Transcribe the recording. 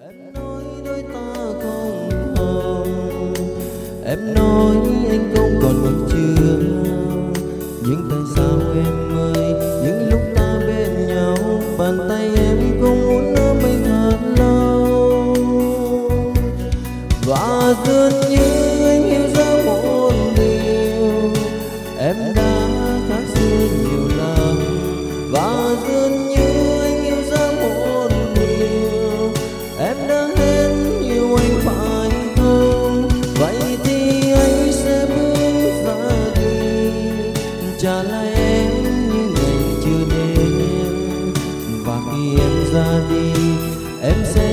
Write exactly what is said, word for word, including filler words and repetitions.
Em nói đôi ta không hồng, em nói anh không còn được chưa, nhưng tại sao em ơi, những lúc ta bên nhau, bàn tay em không muốn nắm anh thật lâu. Và dường như anh hiểu ra một điều, em đã khác xưa nhiều lắm. Và dường như anh hiểu ra một điều, em đã hết yêu anh phải không? Vậy thì anh sẽ bước ra đi, trả lại em như ngày chưa đến. Và khi em ra đi, em sẽ